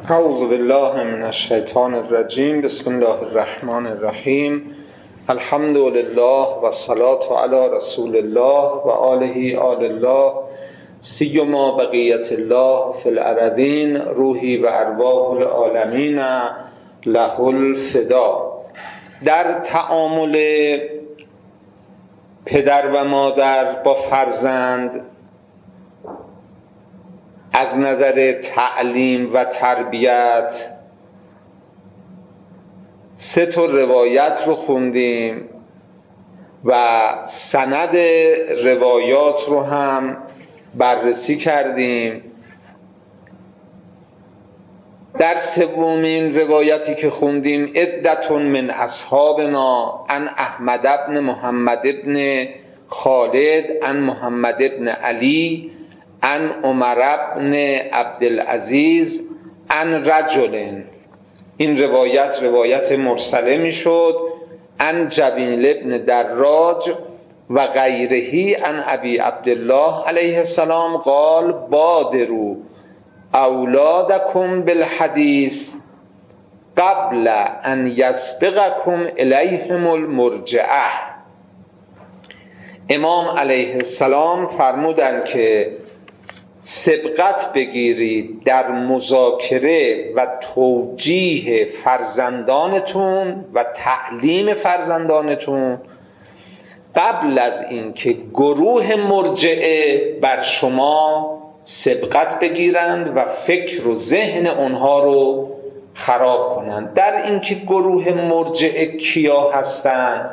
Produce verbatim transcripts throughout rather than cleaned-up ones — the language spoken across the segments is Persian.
اعوذ بالله من الشیطان الرجیم. بسم الله الرحمن الرحیم. الحمد لله و الصلاة علی رسول الله و آله آل الله سیما بقیت الله فی الارضین روحی و ارواح العالمین له الفدا. در تعامل پدر و مادر با فرزند از نظر تعلیم و تربیت سه تا روایت رو خوندیم و سند روایات رو هم بررسی کردیم. در سومین روایتی که خوندیم عدتون من اصحابنا عن احمد بن محمد بن خالد عن محمد بن علی عن عمر بن عبدالعزیز عن رجل. این روایت روایت مرسله می شد. عن جبیل بن دراج و غیرهی عن ابی عبدالله علیه السلام قال بادروا اولادکم بالحدیث قبل ان یسبقکم الیهم المرجعه. امام علیه السلام فرمودند که سبقت بگیرید در مذاکره و توجیه فرزندانتون و تعلیم فرزندانتون قبل از اینکه گروه مرجعه بر شما سبقت بگیرند و فکر و ذهن اونها رو خراب کنند. در اینکه گروه مرجعه کیا هستند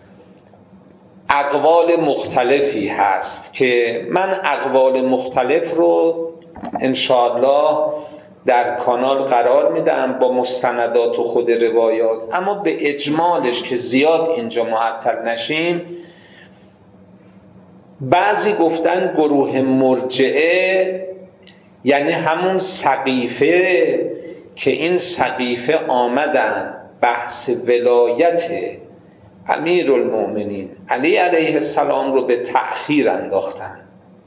اقوال مختلفی هست که من اقوال مختلف رو انشاءالله در کانال قرار میدم با مستندات و خود روایات، اما به اجمالش که زیاد اینجا معطل نشیم، بعضی گفتن گروه مرجعه یعنی همون سقیفه که این سقیفه آمدن بحث ولایت امیر المؤمنین علی علیه السلام رو به تأخیر انداختن.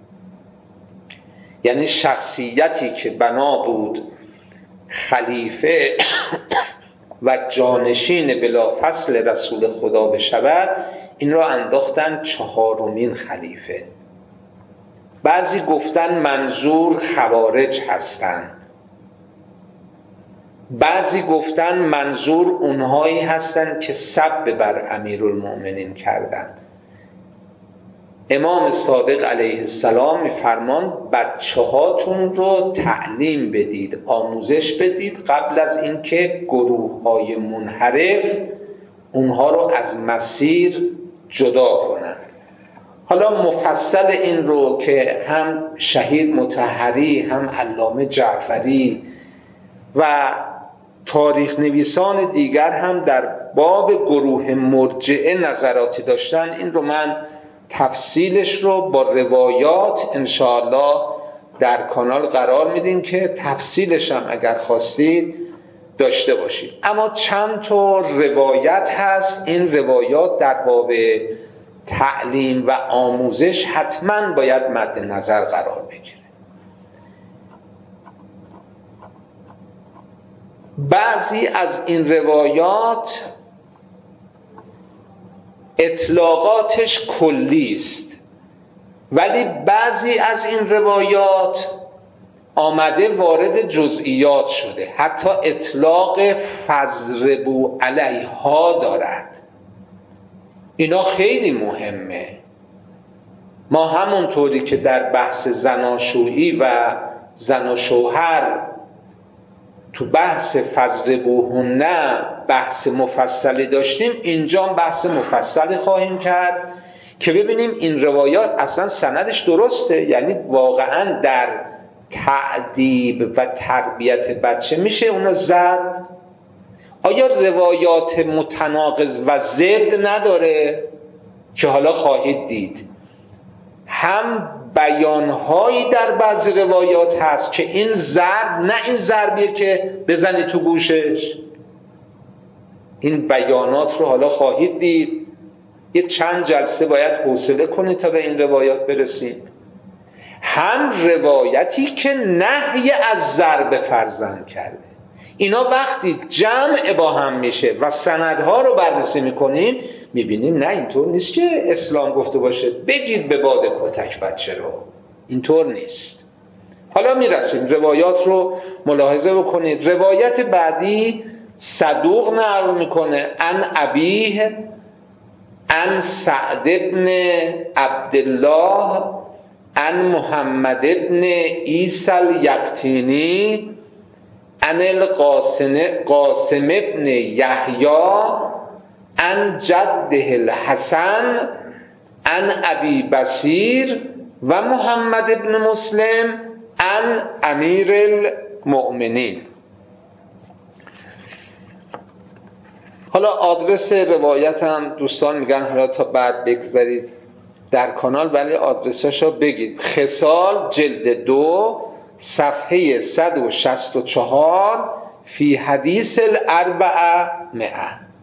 یعنی شخصیتی که بنا بود خلیفه و جانشین بلافصل رسول خدا بشود، این را انداختن چهارمین خلیفه. بعضی گفتن منظور خوارج هستند، بعضی گفتن منظور اونهایی هستند که سب بر امیرالمؤمنین کردند. امام صادق علیه السلام میفرمان بچه هاتون رو تعلیم بدید، آموزش بدید قبل از اینکه گروه های منحرف اونها رو از مسیر جدا کنند. حالا مفصل این رو که هم شهید مطهری هم علامه جعفری و تاریخ نویسان دیگر هم در باب گروه مرجعه نظراتی داشتن، این رو من تفصیلش رو با روایات انشاءالله در کانال قرار میدیم که تفصیلش هم اگر خواستید داشته باشید. اما چند تا روایت هست، این روایات در باب تعلیم و آموزش حتما باید مد نظر قرار بگیره. بعضی از این روایات اطلاقاتش کلی است، ولی بعضی از این روایات آمده وارد جزئیات شده، حتی اطلاق فضربوا علیها دارد. اینا خیلی مهمه. ما همونطوری که در بحث زناشویی و زن و شوهر تو بحث فضربوهن بحث مفصلی داشتیم، اینجا بحث مفصلی خواهیم کرد که ببینیم این روایات اصلا سندش درسته، یعنی واقعا در تعدیب و تربیت بچه میشه اونو زد؟ آیا روایات متناقض و ضد نداره که حالا خواهید دید؟ هم بیانهایی در بعضی روایات هست که این ضرب نه این ضربیه که بزنی تو گوشش. این بیانات رو حالا خواهید دید. یه چند جلسه باید حوصله کنید تا به این روایات برسید. هم روایتی که نهی از ضرب فرزند کرده، اینا وقتی جمع با هم میشه و سندها رو بررسی میکنیم میبینیم نه اینطور نیست که اسلام گفته باشه بگید به باد کتک بچه رو، اینطور نیست. حالا میرسیم روایات رو ملاحظه بکنید. روایت بعدی صدوق نقل میکنه عن ابیه عن سعد بن عبدالله عن محمد بن عیسی الیقطینی عن القاسم قاسم بن یحیی عن جده الحسن عن ابی بصیر و محمد بن مسلم عن امیر المؤمنین. حالا آدرس روایت هم دوستان میگن حالا تا بعد بگذارید در کانال، ولی آدرساشو بگید. خصال جلد دو صفحه صد و شصت و چهار فی حدیث الاربعه مئه.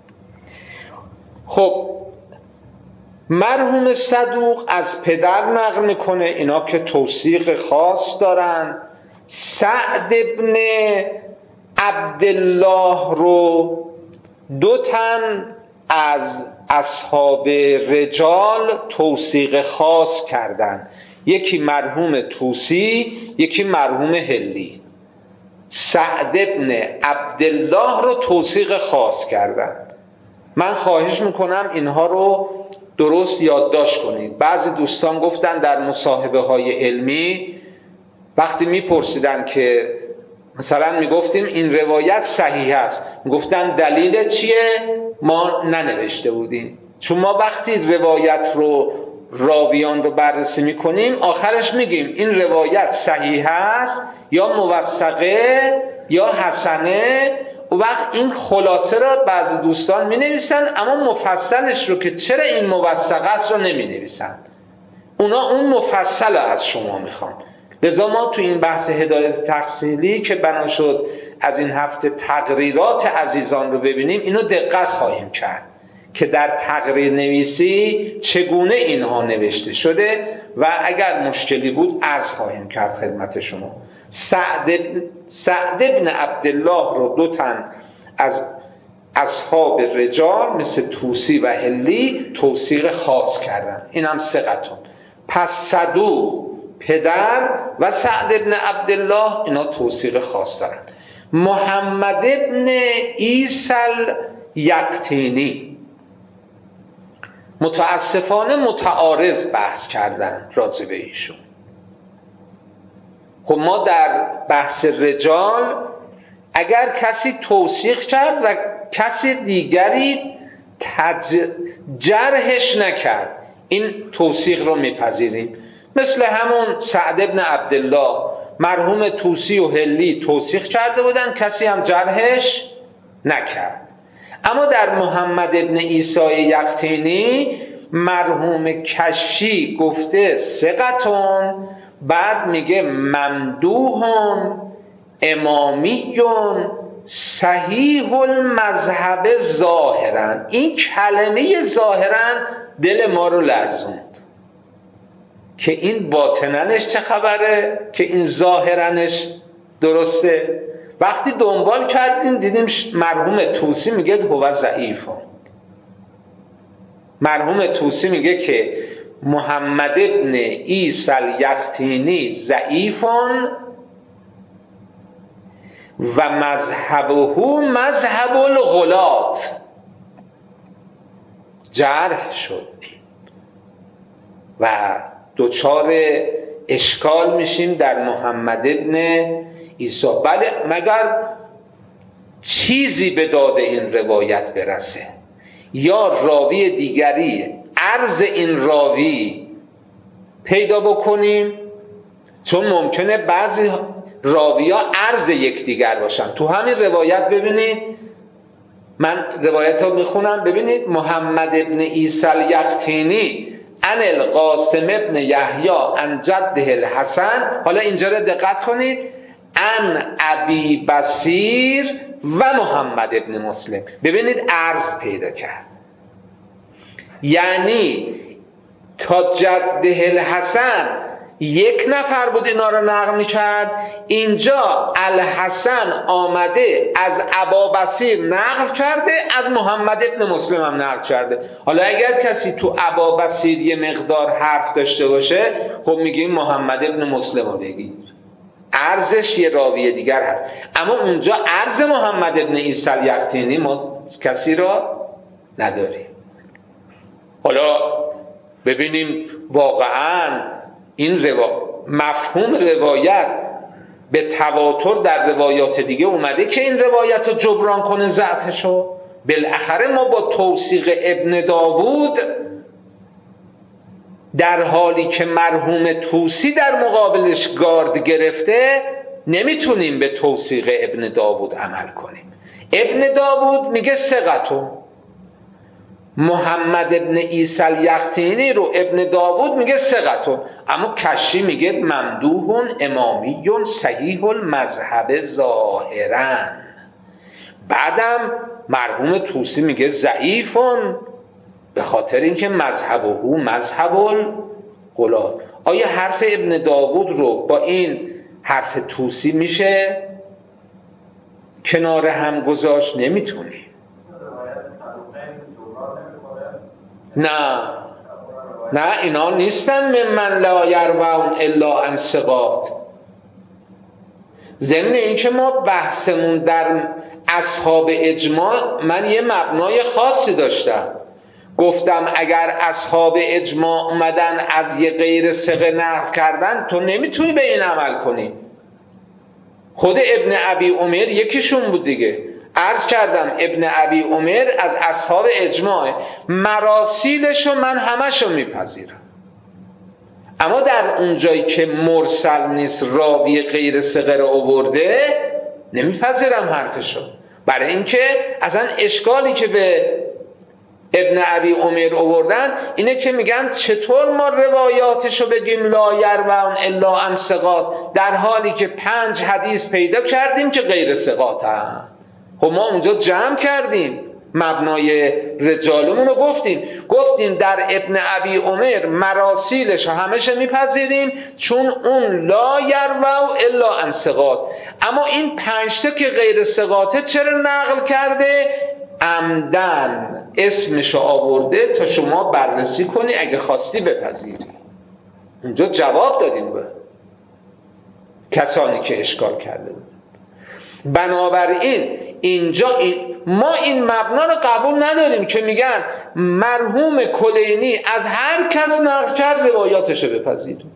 خب مرحوم صدوق از پدر نقل میکنه، اینا که توثیق خاص دارن. سعد ابن عبدالله رو دو تن از اصحاب رجال توثیق خاص کردن، یکی مرحوم طوسی یکی مرحوم هلی. سعد ابن عبدالله رو توثیق خاص کردن. من خواهش میکنم اینها رو درست یادداشت کنید. بعضی دوستان گفتن در مصاحبه های علمی وقتی میپرسیدن که مثلا میگفتیم این روایت صحیح است، میگفتن دلیل چیه؟ ما ننوشته بودیم. چون ما وقتی روایت رو راویان رو بررسی میکنیم آخرش میگیم این روایت صحیح است یا موثقه یا حسنه. و وقت این خلاصه را بعضی دوستان می نویسن اما مفصلش رو که چرا این موثقه است رو نمی نویسن. اونا اون مفصل از شما میخوان. لذا ما تو این بحث هدایت تفصیلی که بنا شد از این هفته تقریرات عزیزان رو ببینیم، اینو دقت خواهیم کرد که در تقریر نویسی چگونه اینها نوشته شده و اگر مشکلی بود عرض خواهیم کرد خدمت شما. سعد سعد ابن عبدالله رو دو تن از اصحاب رجال مثل طوسی و هلی توثیق خاص کردن، این هم ثقتون. پس صدوق پدر و سعد ابن عبدالله اینا توثیق خاص دارن. محمد ابن عیسی الیقطینی متاسفانه متعارض بحث کردن راجع به ایشون. خب ما در بحث رجال اگر کسی توثیق کرد و کسی دیگری تج... جرحش نکرد این توثیق رو میپذیریم. مثل همون سعد ابن عبدالله مرحوم طوسی و هلی توثیق کرده بودن، کسی هم جرحش نکرد. اما در محمد ابن عیسی الیقطینی مرحوم کشی گفته ثقتون، بعد میگه ممدوحون امامیون صحیح المذهب ظاهرا. این کلمه ظاهرا دل ما رو لرزوند که این باطننش چه خبره که این ظاهرنش درسته. وقتی دنبال کردیم دیدیم مرحوم طوسی میگه هو ضعیفون. مرحوم طوسی میگه که محمد ابن عیسی الیقطینی ضعیفون و مذهبه مذهب الغلات. جرح شد و دوچار اشکال میشیم در محمد ابن عیسی. بله مگر چیزی به داد این روایت برسه یا راوی دیگری عرض این راوی پیدا بکنیم، چون ممکنه بعضی راوی ها عرض یکدیگر باشن. تو همین روایت ببینید، من روایت ها میخونم، ببینید محمد ابن عیسی الیقطینی عن القاسم ابن یحیی عن جده الحسن. حالا اینجا رو دقت کنید، عن ابی بصیر و محمد ابن مسلم. ببینید عرض پیدا کرد، یعنی تا جده الحسن یک نفر بود اینا رو نقل میکرد. اینجا الحسن آمده از ابابصیر نقل کرده، از محمد ابن مسلم هم نقل کرده. حالا اگر کسی تو ابابصیر یه مقدار حرف داشته باشه، خب میگیم محمد ابن مسلم رو بگید، عرضش یه راوی دیگر هست. اما اونجا عرض محمد ابن عیسی الیقطینی ما کسی را نداریم. حالا ببینیم واقعاً این روا... مفهوم روایت به تواتر در روایات دیگه اومده که این روایت رو جبران کنه ضعفشو. بالاخره ما با توثیق ابن داوود در حالی که مرحوم طوسی در مقابلش گارد گرفته نمیتونیم به توثیق ابن داوود عمل کنیم. ابن داوود میگه ثقتون، محمد ابن عیسی الیقطینی رو ابن داوود میگه ثقتون، اما کشی میگه ممدوح امامی صحیح المذهب ظاهرا. بعدم مرحوم طوسی میگه ضعیفون به خاطر اینکه مذهب او مذهب الغلات. آیا حرف ابن داوود رو با این حرف طوسی میشه کنار هم گذاشت؟ نمیتونی. نه نه اینا نیستن ممن لا یروون الا عن ثقات. ضمن اینکه ما بحثمون در اصحاب اجماع، من یه مبنای خاصی داشتم، گفتم اگر اصحاب اجماع اومدن از یه غیر ثقه نقل کردن تو نمیتونی به این عمل کنی. خود ابن ابی عمر یکیشون بود دیگه. عرض کردم ابن ابی عمر از اصحاب اجماع، مراسیلشو من همشو میپذیرم، اما در اونجایی که مرسل نیست، راوی غیر ثقه رو آورده، نمیپذیرم حرفشو. برای اینکه اصلا اشکالی که به ابن ابی عمر آوردن اینه که میگن چطور ما روایاتشو بگیم لا یروون الا عن ثقات، در حالی که پنج حدیث پیدا کردیم که غیر ثقات هم. خب ما اونجا جمع کردیم مبنای رجالمون رو گفتیم گفتیم در ابن ابی عمر مراسیلش همشه میپذیریم چون اون لا یروو الا عن ثقات، اما این پنج تا که غیر ثقاته چرا نقل کرده؟ عمدن اسمشو آورده تا شما بررسی کنی، اگه خواستی بپذیری. اونجا جواب دادیم به کسانی که اشکال کرده بود. بنابراین اینجا این ما این مبنا رو قبول نداریم که میگن مرحوم کلینی از هر کس نقل کرد روایاتش رو بپذیریم.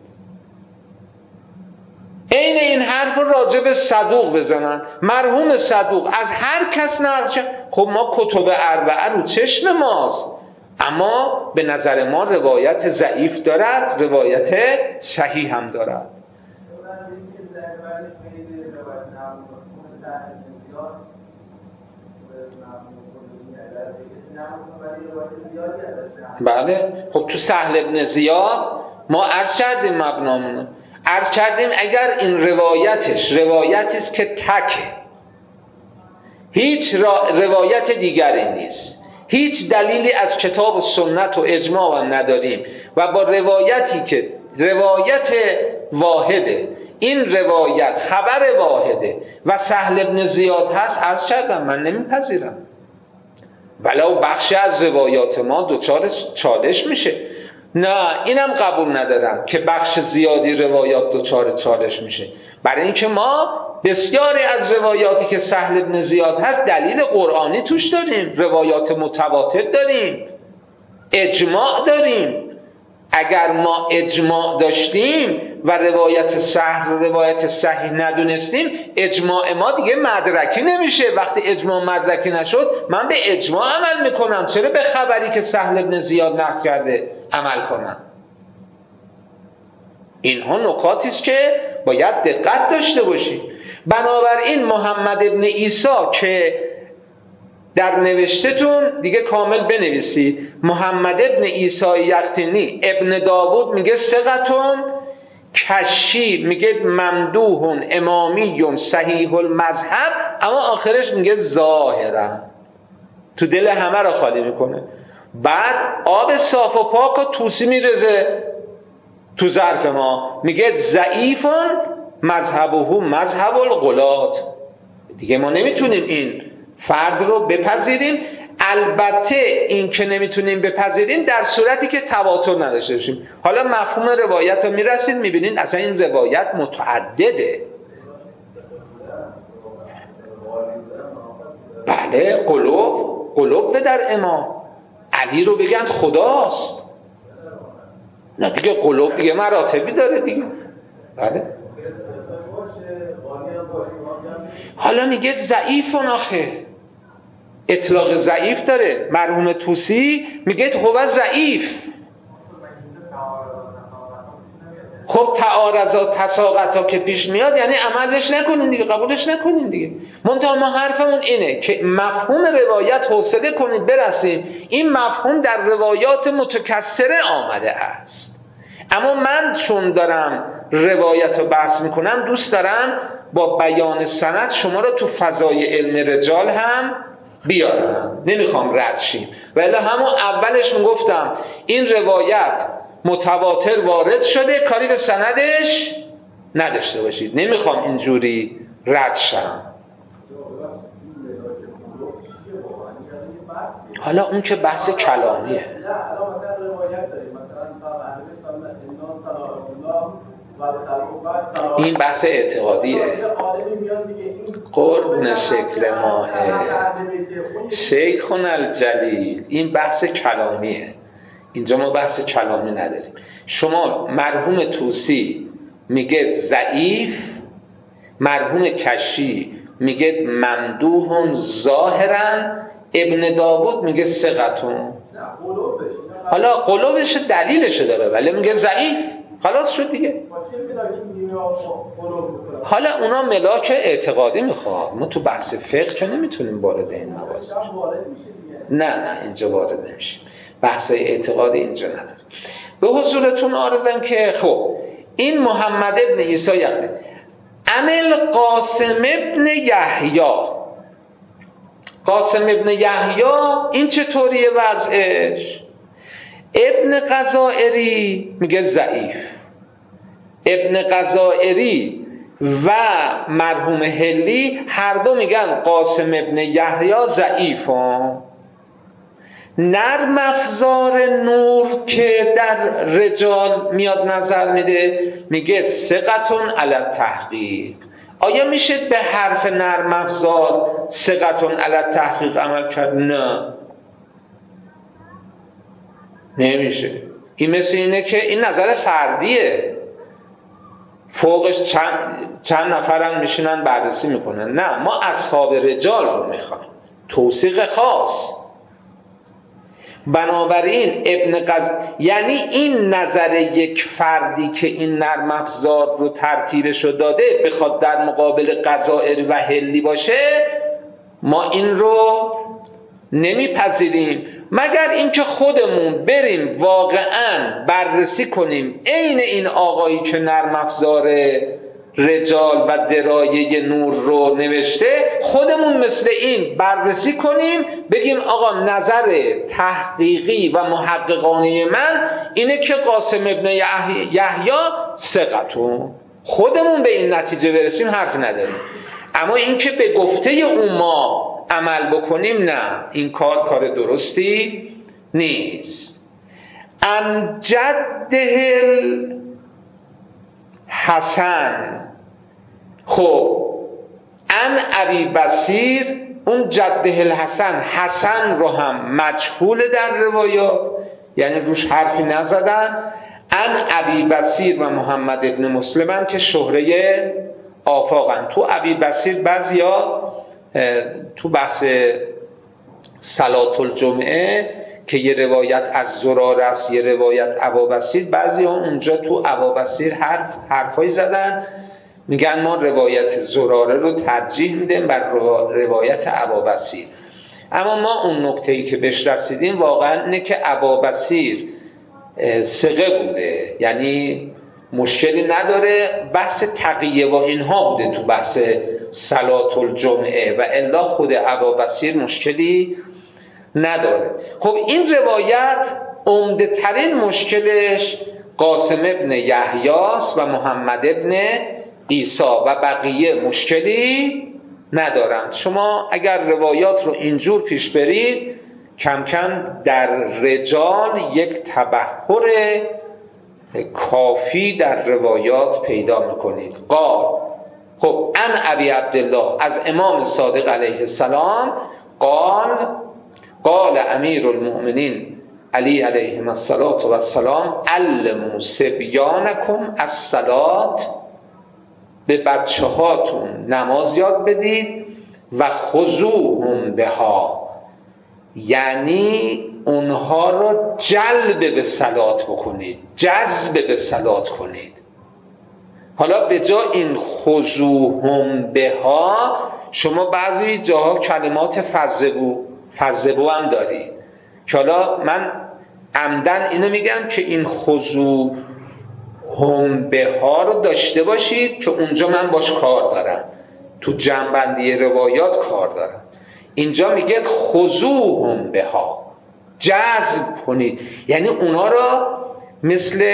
عین این حرف رو راجع به صدوق بزنن، مرحوم صدوق از هر کس نقل کرد. خب ما کتب اربعه رو چشم ماست، اما به نظر ما روایت ضعیف دارد، روایت صحیح هم دارد. بله خب تو سهل ابن زیاد ما عرض کردیم مبنامونو، عرض کردیم اگر این روایتش روایتی است که تکه، هیچ روایت دیگری نیست، هیچ دلیلی از کتاب و سنت و اجماع هم نداریم و با روایتی که روایت واحده، این روایت خبر واحده و سهل ابن زیاد هست، عرض کردم من نمیپذیرم. ولو بخشی از روایات ما دوچار چالش میشه، نه اینم قبول ندارم که بخش زیادی روایات دوچار چالش میشه، برای اینکه ما بسیاری از روایاتی که سهل ابن زیاد هست دلیل قرآنی توش داریم، روایات متواتر داریم، اجماع داریم. اگر ما اجماع داشتیم و روایت صحیح روایت صحیح ندونستیم، اجماع ما دیگه مدرکی نمیشه. وقتی اجماع مدرکی نشد من به اجماع عمل میکنم، چرا به خبری که سهل ابن زیاد نقل کرده عمل کنم؟ اینها نکاتی است که باید دقت داشته باشید. بنابراین محمد ابن عیسی که در نوشتتون دیگه کامل بنویسید، محمد ابن عیسی یقطینی ابن داوود میگه ثقتون، کشی میگه ممدوح امامی صحیح المذهب، اما آخرش میگه ظاهرا، تو دل همه رو خالی میکنه. بعد آب صاف و پاک و توسی میرزه تو ظرف ما میگه ضعیفون مذهبه مذهب الغلات. دیگه ما نمیتونیم این فرد رو بپذیریم. البته این که نمیتونیم بپذیریم در صورتی که تواتر نداشته باشیم. حالا مفهوم روایت رو میرسید میبینید اصلا این روایت متعدده. بله قلوب قلوب در امام علی رو بگن خداست، نه دیگه قلوب دیگه مراتبی داره دیگه. بله حالا میگه ضعیفون، آخه اطلاق ضعیف داره. مرحوم طوسی میگه هو ضعیف. خب تعارضات تساقطا که پیش میاد یعنی عملش نکنین دیگه، قبولش نکنین دیگه. منتها ما حرفمون اینه که مفهوم روایت حوصله کنید برسیم این مفهوم در روایات متکثره آمده است. اما من چون دارم روایت رو بحث میکنم دوست دارم با بیان سند شما رو تو فضای علم رجال هم بیارم، نمیخوام رد شیم. ولی همون اولش میگفتم این روایت متواتر وارد شده، کاری به سندش نداشته باشید. نمیخوام اینجوری رد شم. حالا اون که بحث کلامیه. این بحث اعتقادیه. قربون شکل ماهه شیخون الجلیل، این بحث کلامیه. اینجا ما بحث کلامی نداریم. شما مرحوم طوسی میگه ضعیف، مرحوم کشی میگه ممدوح ظاهرا، ابن داوود میگه ثقتون. حالا قلوبش دلیلش داره ولی میگه ضعیف، خلاص شد دیگه. حالا اونا ملاک اعتقادی میخواد، ما تو بحث فقه که نمیتونیم وارد این مباحث. نه نه اینجا وارد نمیشیم، بحثای اعتقادی اینجا نداره. به حضورتون عارضم که خب این محمد ابن عیسی یخنی عن قاسم ابن یحیی، قاسم ابن یحیی این چطوریه وضعش؟ ابن قزائری میگه ضعیف. ابن قزائری و مرحوم هلی هر دو میگن قاسم ابن یحیی ضعیف. نرم افزار نور که در رجال میاد نظر میده میگه ثقتون علی التحقیق. آیا میشه به حرف نرم افزار ثقتون علی التحقیق عمل کرد؟ نه نمیشه. این مثل اینه که این نظر فردیه، فوقش چند, چند نفرن میشینن بررسی میکنن. نه، ما اصحاب رجال رو میخوایم، توثیق خاص. بنابراین ابن قز... یعنی این نظر یک فردی که این نرم افزار رو ترتیبش رو داده بخواد در مقابل قزائر و هلی باشه، ما این رو نمیپذیریم مگر اینکه خودمون بریم واقعاً بررسی کنیم عین این آقایی که نرم افزار رجال و درایه نور رو نوشته، خودمون مثل این بررسی کنیم بگیم آقا نظر تحقیقی و محققانه من اینه که قاسم ابن یحیی ثقتون. خودمون به این نتیجه برسیم حرف نداریم. اما این که به گفته اون ما عمل بکنیم، نه، این کار کار درستی نیست. ان جده حسن، خب ان ابی بصیر، اون جده الحسن، حسن رو هم مجهول در روایات، یعنی روش حرفی نزدن. ان ابی بصیر و محمد ابن مسلم که شهره آفاقن. تو ابی بصیر بعضیا تو بحث صلاة الجمعه که یه روایت از زرار است یه روایت ابا بصیر، بعضی ها اونجا تو ابا بصیر حرف حرفایی زدن، میگن ما روایت زراره رو ترجیح میدیم بر روایت ابا بصیر. اما ما اون نکته‌ای که بهش رسیدیم واقعا اینه که ابا بصیر ثقه بوده، یعنی مشکلی نداره، بحث تقیه و اینها بوده تو بحث صلاة الجمعه و الا خود ابا بصیر مشکلی نداره. خب این روایت عمده ترین مشکلش قاسم ابن یحیاس و محمد ابن عیسی و بقیه مشکلی ندارند. شما اگر روایات رو اینجور پیش برید کم کم در رجال یک تبحر کافی در روایات پیدا میکنید. قال خب ان ابی عبدالله، از امام صادق علیه السلام، قال قال امیر المؤمنین علی علیه السلام علموا صبیانکم الصلاة، به بچه هاتون نماز یاد بدید، و خذوهم بها، یعنی اونها رو جلب به صلات بکنید، جذب به صلات کنید. حالا به جا این خذوهم بها شما بعضی جاها کلمات فضربو فضربو هم دارید که حالا من عمدن اینو میگم که این خذوهم بها رو داشته باشید که اونجا من باش کار دارم، تو جنبندی روایات کار دارم. اینجا میگه خذوهم بها، جذب کنید، یعنی اونا را مثل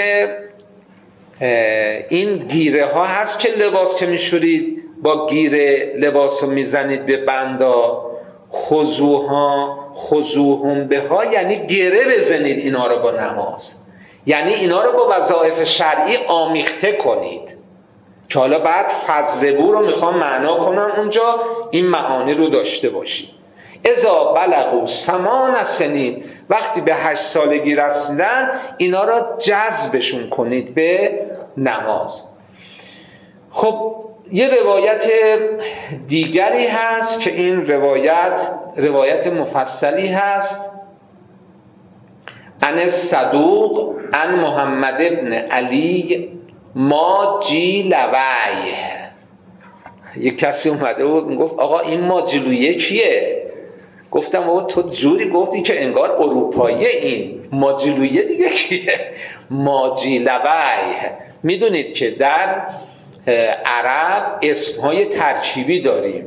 این گیره ها هست که لباس که میشورید با گیره لباس رو میزنید به بندا، خذوها خذوهم بها یعنی گره بزنید اینا رو با نماز، یعنی اینا رو با وظایف شرعی آمیخته کنید که حالا بعد فضربو رو میخوام معنا کنم اونجا این معانی رو داشته باشید. اذا بلغوا ثمان سنین، وقتی به هشت سالگی رسیدن اینا را جذبشون کنید به نماز. خب یه روایت دیگری هست که این روایت روایت مفصلی هست، عن صدوق عن محمد ابن علی ماجلوی. یک کسی اومده بود میگفت آقا این ماجلویه کیه؟ گفتم آقا تو جوری گفتی که انگار اروپاییه، این ماجلویه دیگه کیه؟ ماجلوی. میدونید که در عرب اسمهای ترکیبی داریم،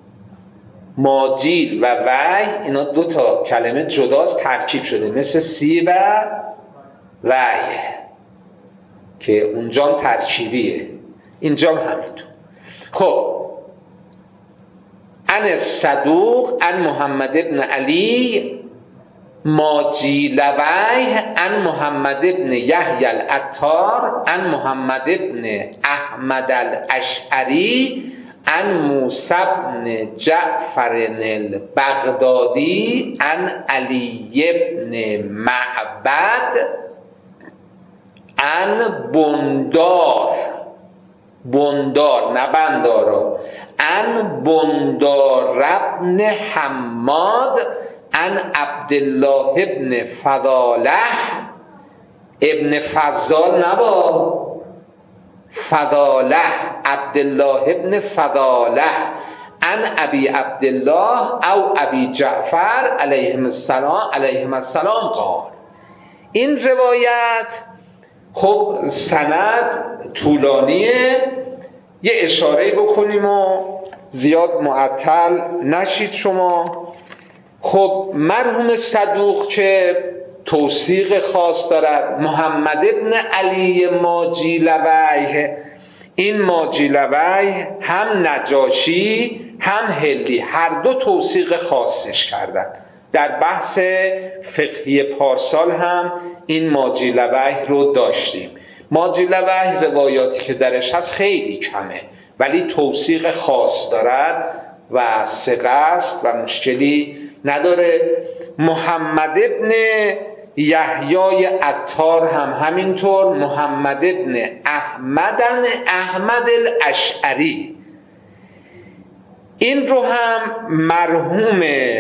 ماجیل و وی، اینا دو تا کلمه جداست ترکیب شده، مثل سی و وی که اونجا ترکیبیه، اینجا هم همینطور. خب عن صدوق عن محمد ابن علی ماجلوی عن محمد ابن یحیی العطار عن محمد ابن احمد الاشعری عن موسی بن جعفر البغدادی عن علی ابن معبد عن بندار بندار نه بندارا عن بندار ابن حماد عن عبدالله ابن فضاله، ابن فضال نبا، فضاله، عبدالله ابن فضاله عن ابی عبدالله او ابی جعفر علیهم السلام علیهم السلام قال. این روایت خب سند طولانیه، یه اشاره بکنیم و زیاد معطل نشید شما. خب مرحوم صدوق که توثیق خاص دارد، محمد ابن علی ماجلوی، این ماجلوی هم نجاشی هم هلی هر دو توثیق خاصش کردن. در بحث فقهی پارسال هم این ماجلوی رو داشتیم. ماجلوی روایاتی که درش هست خیلی کمه ولی توثیق خاص دارد و ثقه است و مشکلی نداره. محمد ابن یحیی عطار هم همینطور، محمد ابن احمد احمد الاشعری، این رو هم مرحوم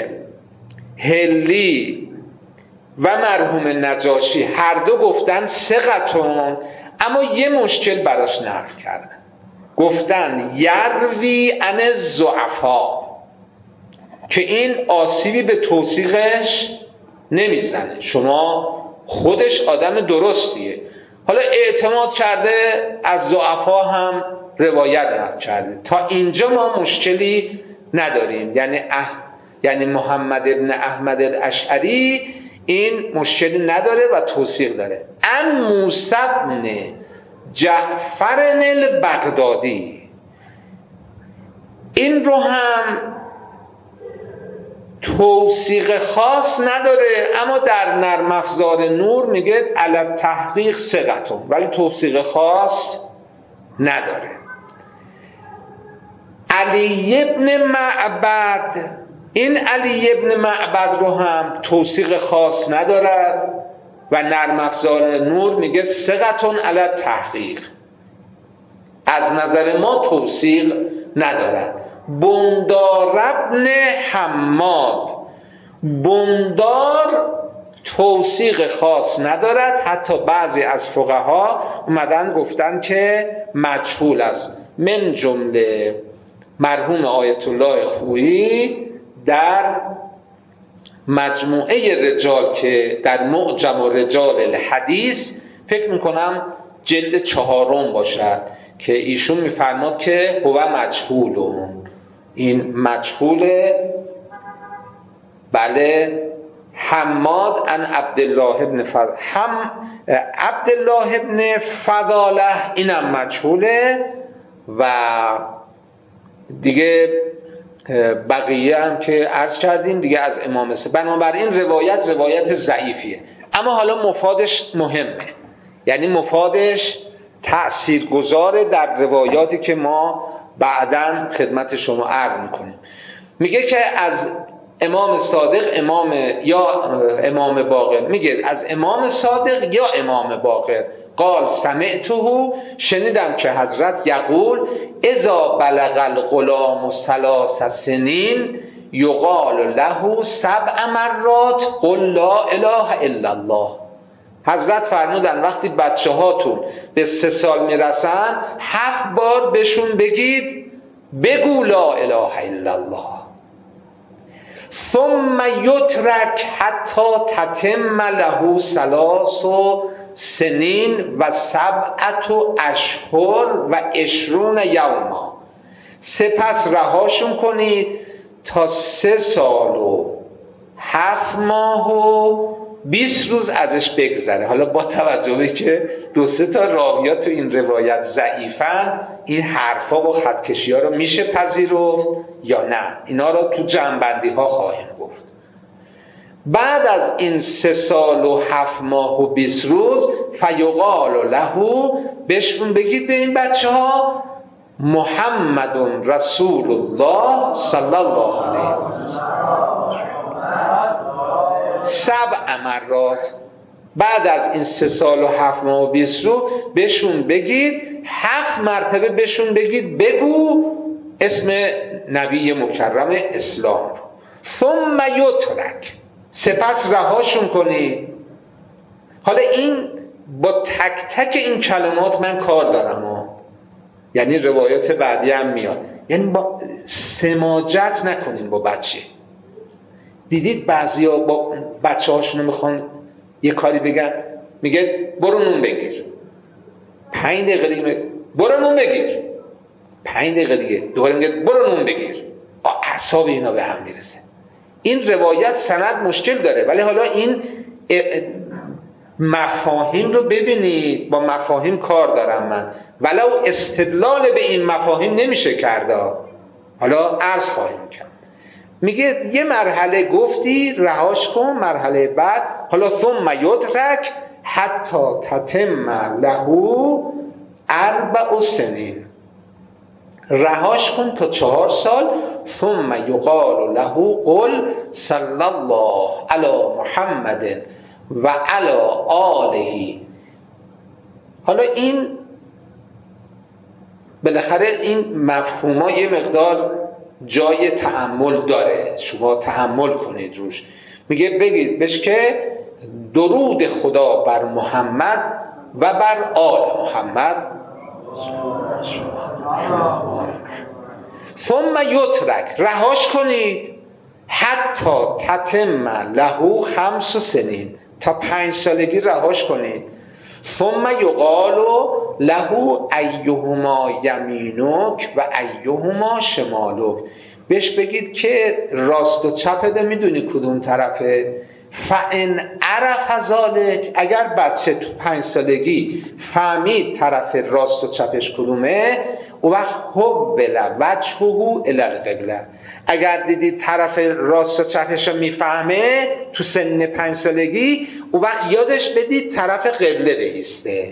هلی و مرحوم نجاشی هر دو گفتن ثقتون، اما یه مشکل براش نقل کردن، گفتن یروی عن الضعفا، که این آسیبی به توثیقش نمیزنه، شما خودش آدم درستیه، حالا اعتماد کرده از ضعفا هم روایت نقل کرده، تا اینجا ما مشکلی نداریم. یعنی اح... یعنی محمد ابن احمد الاشعری این مشکلی نداره و توثیق داره. ان موسی بن جعفر البغدادی، این رو هم توثیق خاص نداره، اما در نرم افزار نور میگه علی تحقیق ثقتون، ولی توثیق خاص نداره. علی ابن معبد، این علی ابن معبد رو هم توثیق خاص ندارد و نرم افزار نور میگه ثقتون علی تحقیق، از نظر ما توثیق ندارد. بندار ابن حماد، بندار توثیق خاص ندارد، حتی بعضی از فقها اومدن گفتن که مجهول است. من جمله مرحوم آیت الله خویی در مجموعه رجال که در معجم و رجال الحدیث، فکر میکنم جلد چهارم باشد، که ایشون میفرماد که هو مجهولون، این مجهوله. بله، حماد ان عبدالله ابن فض... هم عبدالله ابن فضاله اینم مجهوله و دیگه بقیه هم که عرض کردیم دیگه از امام سه. بنابراین روایت روایت ضعیفیه، اما حالا مفادش مهمه، یعنی مفادش تأثیر گذاره در روایاتی که ما بعداً خدمت شما عرض میکنیم. میگه که از امام صادق، امام یا امام باقر، میگه از امام صادق یا امام باقر، قال سمعته، شنیدم که حضرت یقول اذا بلغ الغلام ثلاث سنین یقال له سبع مرات قل لا اله الا الله. حضرت فرمودن وقتی بچه هاتون به سه سال میرسن هفت بار بهشون بگید بگو لا اله الا الله. ثم یترک حتی تتم له ثلاث سنین و سبعت اشهر و عشرون یوما، سپس رهاشون کنید تا سه سال و هفت ماه و بیست روز ازش بگذره. حالا با توجه به که دو سه تا راویات تو این روایت ضعیفن، این حرفا و خطکشی ها رو میشه پذیرفت یا نه؟ اینا رو تو جنبندی ها خواهیم گفت. بعد از این سه سال و هفت ماه و بیست روز فیقال له، بهشون بگید به این بچه ها محمد رسول الله صلی الله علیه و سبع مرات. بعد از این سه سال و هفت ماه و بیست رو بهشون بگید، هفت مرتبه بهشون بگید بگو اسم نبی مکرم اسلام رو. ثم یترک، سپس رهاشون کنید. حالا این با تک تک این کلمات من کار دارم ها. یعنی روایات بعدی هم میاد، یعنی با سماجت نکنیم با بچه. دیدید بعضیا با بچه هاشونو میخوان یه کاری بگن، میگه برو نون بگیر، پنج دقیقه دیگه میگه برو نون بگیر، پنج دقیقه دیگه دوباره میگه برو نون بگیر. اعصاب اینا به هم میرسه. این روایت سند مشکل داره، ولی حالا این مفاهیم رو ببینید، با مفاهیم کار دارم من، ولو استدلال به این مفاهیم نمیشه کرده. حالا عرض خواهیم کرد. میگه یه مرحله گفتی رهاش کن، مرحله بعد حالا ثم یترک حتی تتم له اربع سنین، رهاش کن تا چهار سال. ثم یقال له قل صلی الله علی محمد و علی آله. حالا این بالاخره این مفهوما یه مقدار جای تأمل داره، شما تأمل کنید روش. میگه بگید بهش که درود خدا بر محمد و بر آل محمد. ثم یترک، رهاش کنید حتی تتم له خمس سنین، تا پنج سالگی رهاش کنید. ثم یقال له ایهما یمینک و ایهما شمالک، بهش بگید که راست و چپت میدونی کدوم طرفه؟ فان عرف ذلک، اگر بچه تو پنج سالگی فهمید طرف راست و چپش کدومه، او وقت حول وجهه الی القبله، اگر دیدید طرف راست و چپش رو میفهمه تو سن پنج سالگی، او وقت یادش بدید طرف قبله بایسته.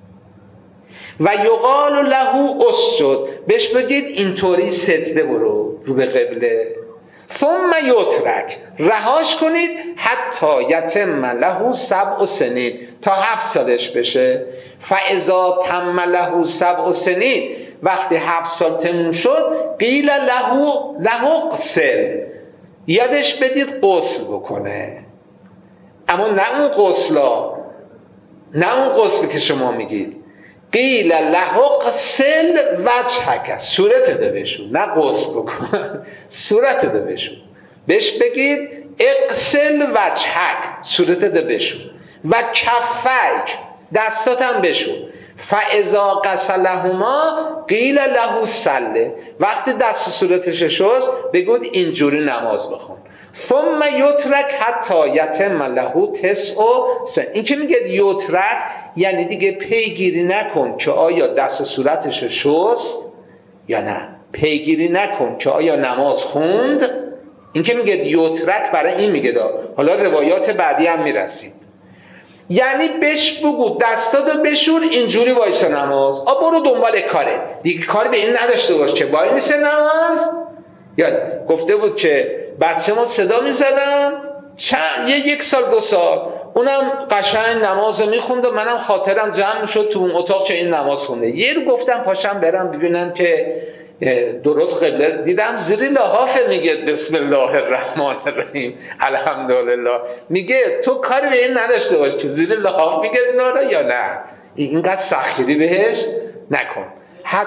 و یقال له اسجد، بهش بگید اینطوری سجده برو رو به قبله. ثم یترک، رهاش کنید حتی یتم له سبع سنین، تا هفت سالش بشه. فاذا تم له سبع سنین، وقتی هفت سال تموم شد، قیل له له اغسل، یادش بدید غسل بکنه. اما نه اون غسلا، نه اون غسل که شما میگید. قیل له اغسل وجهک، صورت ده بشون، نه غسل بکن، صورت ده بشون. بهش بگید اغسل وجهک، صورت ده بشون، و کفک، دستاتم بشون. فاذا غسلهما قیل له صلی، وقتی دست صورتش شست بگید اینجوری نماز بخون. ثم یترک حتی یتم له تسع سن، این که میگه یترک یعنی دیگه پیگیری نکن که آیا دست صورتش شست یا نه، پیگیری نکن که آیا نماز خوند. این که میگه یترک برای این میگه دا. حالا روایات بعدی هم میرسید. یعنی بهش بگو دستاتو بشور، اینجوری وایسا نماز، آ برو دنبال کاره دیگه، کاری به این نداشته باش که وای میسه نماز. یاد گفته بود که بچه ما صدا میزدم چند یه یک سال دو سال، اونم قشنگ نماز میخوند و منم خاطرم جمع شد تو اون اتاق چه این نماز خونده. یه رو گفتم پاشم برم ببینم که درست قبله، دیدم زیر لحافه میگه بسم الله الرحمن الرحیم الحمدلله. میگه تو کاری به این نداشته باش که زیر لحاف میگه نارا یا نه، اینقدر سخیری بهش نکن. حد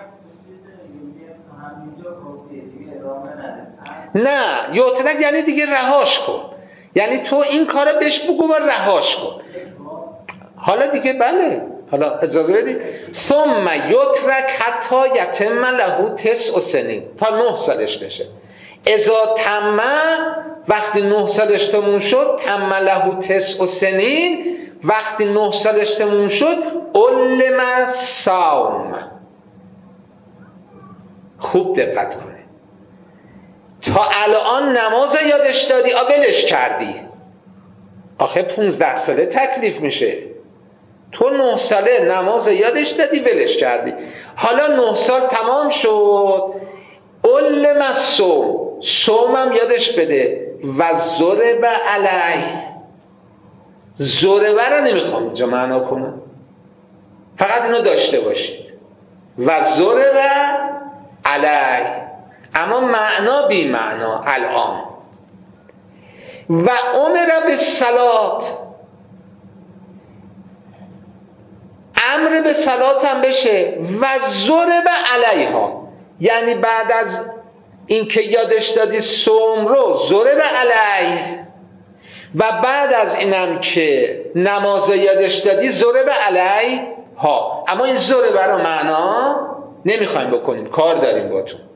نه یوترک یعنی دیگه رهاش کن، یعنی تو این کارو بهش بگو و رهاش کن. حالا دیگه بله، حالا اجازه بدید. ثم یترک حتی یتم له تسع سنین، تا نه سالش بشه. اذا تم، وقتی نه سالش تموم شد، تم له تسع سنین، وقتی نه سالش تموم شد، علم الصوم. خوب دقت کنه. تا الان نماز یادش دادی، آبلش کردی، آخه پونزده ساله تکلیف میشه. تو نه ساله نماز یادش دادی ولش کردی، حالا نه سال تمام شد، علم الصوم، صومم یادش بده. و ضرب علیه، ضرب رو نمیخوام اینجا معنا کنم، فقط اینو داشته باشید. و ضرب علیه، اما معنا بی معنا الان. و امر بالصلات، امر به صلات هم بشه. و ضرب علیها، یعنی بعد از اینکه یادش دادی صوم رو، ضرب علیه، و بعد از اینم که نماز یادش دادی، ضرب علیها. اما این ضرب رو معنا نمیخوایم بکنیم، کار داریم با تو.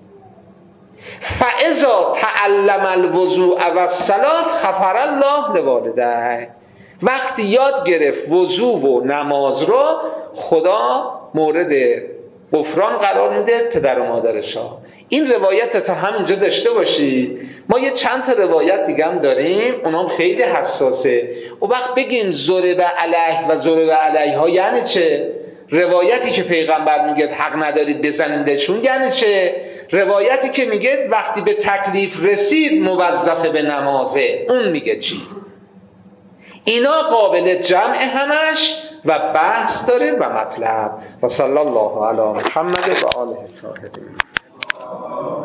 فاذا تعلم الوضوء و الصلاه غفر الله لوالديه، وقتی یاد گرفت وضو و نماز رو، خدا مورد غفران قرار میده پدر و مادرشا. این روایت تا همینجا داشته باشید. ما یه چند تا روایت دیگه هم داریم، اونام خیلی حساسه. و وقت بگیم ضرب علیه و ضرب علیها یعنی چه؟ روایتی که پیغمبر میگه حق ندارید بزنیدشون یعنی چه؟ روایتی که میگه وقتی به تکلیف رسید موظف به نمازه، اون میگه چی؟ اینا قابل جمع همش و بحث داره و مطلب. و صلی الله علی محمد و آله الطاهرین.